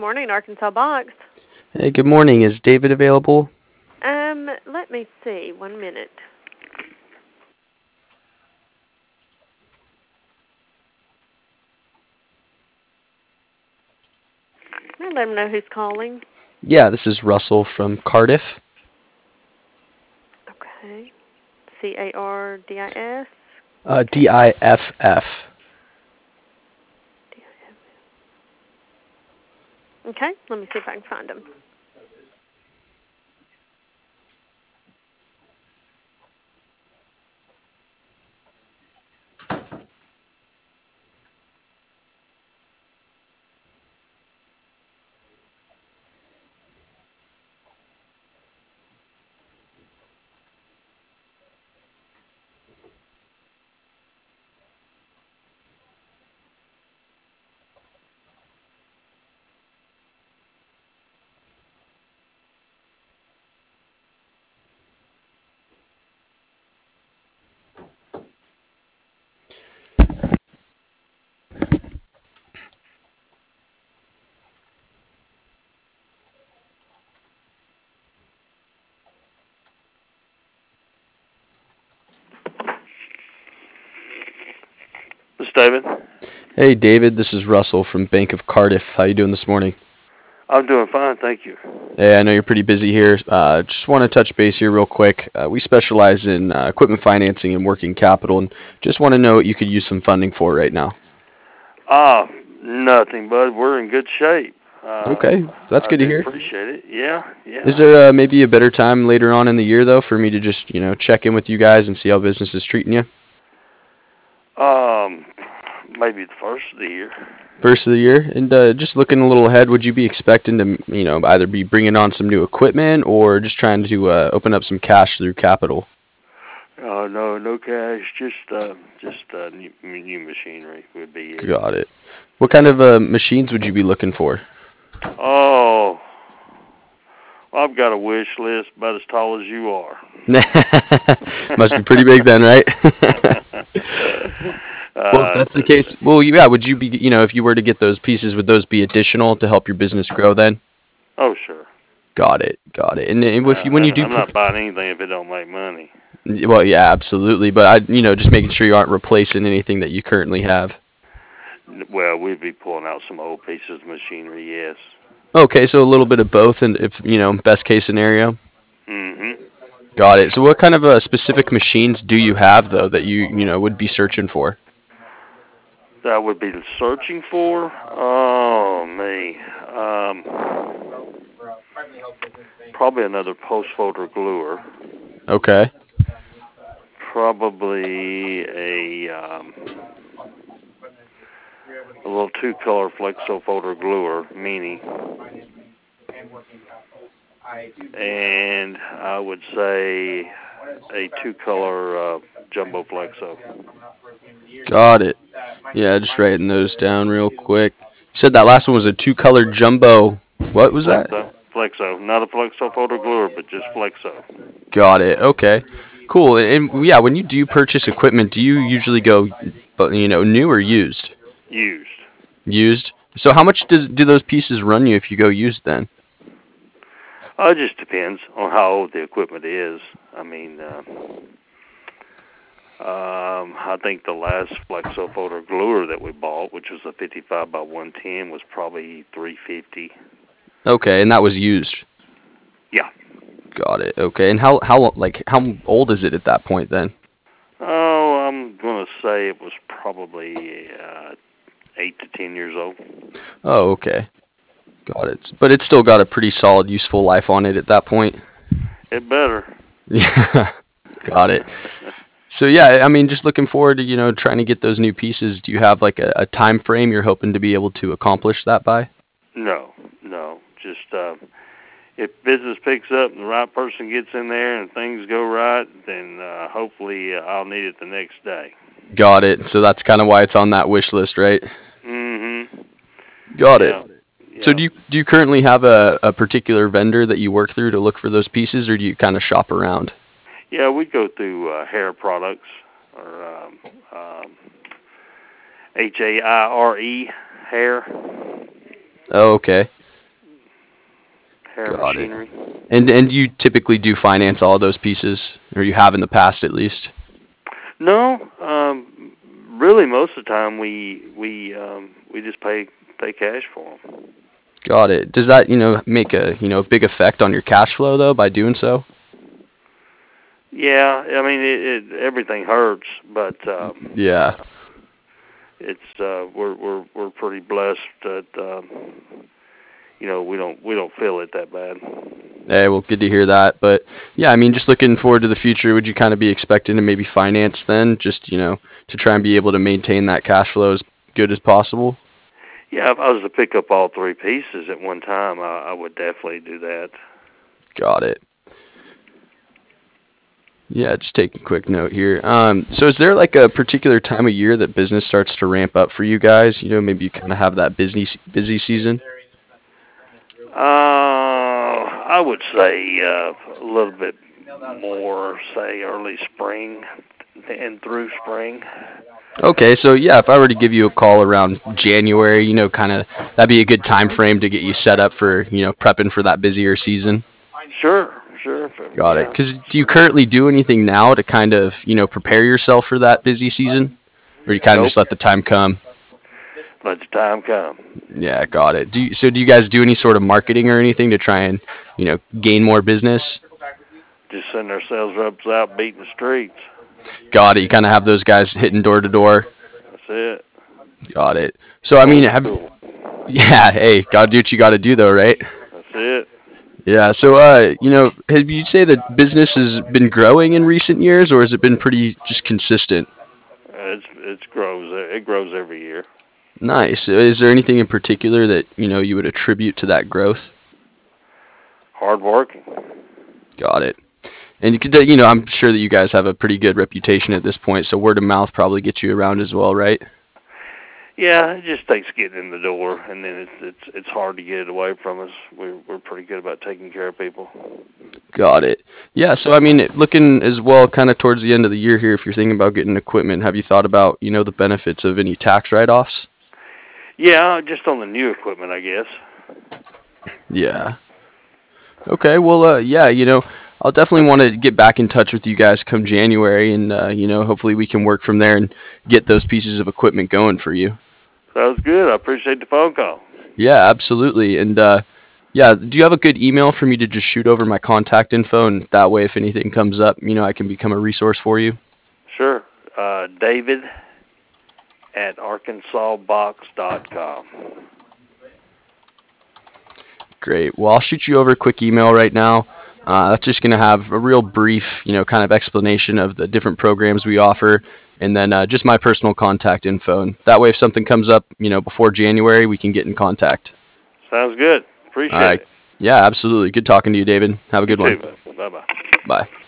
morning, Arkansas Box. Hey, good morning. Is David available? Let me see. 1 minute. Can I let him know who's calling? Yeah, this is Russell from Cardiff. Okay. Cardis. Diff. Okay. Let me see if I can find him. This is David. Hey, David. This is Russell from Bank of Cardiff. How you doing this morning? I'm doing fine, thank you. Hey, I know you're pretty busy here. Just want to touch base here real quick. We specialize in equipment financing and working capital, and just want to know what you could use some funding for right now. Nothing, bud. We're in good shape. Okay, that's I good to do hear. appreciate it. Yeah, Is yeah. there maybe a better time later on in the year, though, for me to just, check in with you guys and see how business is treating you? Um, Maybe the first of the year. First of the year, and just looking a little ahead, would you be expecting to, either be bringing on some new equipment or just trying to open up some cash through capital? No, no cash. Just new machinery would be it. Got it. What kind Yeah. of machines would you be looking for? Oh, I've got a wish list about as tall as you are. Must be pretty big then, right? Well, if that's the case, well, yeah, would you be, if you were to get those pieces, would those be additional to help your business grow then? Oh, sure. Got it, got it. And if you, when you do, I'm not buying anything if it don't make money. well, yeah, absolutely. But just making sure you aren't replacing anything that you currently have. Well, we'd be pulling out some old pieces of machinery, yes. Okay, so a little bit of both, and if best case scenario. Mm-hmm. Got it. So what kind of specific machines do you have though that you would be searching for? That would be searching for? Oh, me. Probably another post folder gluer. Okay. Probably a little two-color flexo folder gluer, mini. And I would say a two-color jumbo flexo. Got it. Yeah, just writing those down real quick. You said that last one was a two-color jumbo. What was that? Flexo. Not a flexo folder gluer, but just flexo. Got it. Okay. Cool. And yeah, when you do purchase equipment, do you usually go, new or used? Used. Used. So how much do those pieces run you if you go used then? It just depends on how old the equipment is. I mean, I think the last flexo folder gluer that we bought, which was a 55 by 110, was probably 350. Okay, and that was used. Yeah. Got it. Okay. And how old is it at that point then? Oh, I'm gonna say it was probably 8 to 10 years old. Oh, okay. Got it. But it's still got a pretty solid useful life on it at that point. It better. Yeah. Got it. So yeah, I mean, just looking forward to, trying to get those new pieces. Do you have like a time frame you're hoping to be able to accomplish that by? No, no. Just if business picks up and the right person gets in there and things go right, then hopefully I'll need it the next day. Got it. So that's kind of why it's on that wish list, right? Mm-hmm. Got it. Yeah. So Yeah. do you currently have a particular vendor that you work through to look for those pieces, or do you kind of shop around? Yeah, we go through hair products or HAIRE hair. Oh, okay. Harris Got it. Machinery. And you typically do finance all those pieces, or you have in the past at least? No, really, most of the time we just pay cash for them. Got it. Does that, make a, big effect on your cash flow though by doing so? Yeah, I mean everything hurts, but Yeah. it's we're pretty blessed that we don't feel it that bad. Hey, well, good to hear that. But yeah, I mean, just looking forward to the future, would you kind of be expecting to maybe finance then, just, to try and be able to maintain that cash flow as good as possible? Yeah, if I was to pick up all three pieces at one time, I would definitely do that. Got it. Yeah, just taking a quick note here. So is there like a particular time of year that business starts to ramp up for you guys? Maybe you kind of have that busy season. I would say a little bit more, say early spring and through spring. Okay, so yeah, if I were to give you a call around January, kind of that'd be a good time frame to get you set up for, prepping for that busier season. Sure. Got it. Yeah. Because do you currently do anything now to kind of, prepare yourself for that busy season? Or you kind of Nope. just let the time come? Let the time come. Yeah, got it. Do you guys do any sort of marketing or anything to try and, gain more business? Just send our sales reps out beating the streets. Got it. You kind of have those guys hitting door to door. That's it. Got it. So, I mean, Cool. yeah, hey, gotta do what you gotta do though, right? That's it. Yeah, so, have you say that business has been growing in recent years, or has it been pretty just consistent? It grows. It grows every year. Nice. Is there anything in particular that, you would attribute to that growth? Hard working. Got it. And you could, I'm sure that you guys have a pretty good reputation at this point, so word of mouth probably gets you around as well, right? Yeah, it just takes getting in the door, and then it's hard to get it away from us. We're pretty good about taking care of people. Got it. Yeah, so I mean, looking as well kind of towards the end of the year here, if you're thinking about getting equipment, have you thought about, the benefits of any tax write-offs? Yeah, just on the new equipment, I guess. Yeah. Okay, well, yeah, I'll definitely want to get back in touch with you guys come January, and, hopefully we can work from there and get those pieces of equipment going for you. Sounds good. I appreciate the phone call. Yeah, absolutely. And, yeah, do you have a good email for me to just shoot over my contact info, and that way if anything comes up, I can become a resource for you? Sure. David at arkansasbox.com. Great. Well, I'll shoot you over a quick email right now. That's just going to have a real brief, kind of explanation of the different programs we offer, and then just my personal contact info. And that way, if something comes up, before January, we can get in contact. Sounds good. All Appreciate right. it. Yeah, absolutely. Good talking to you, David. Have a good one. Bye-bye. Bye.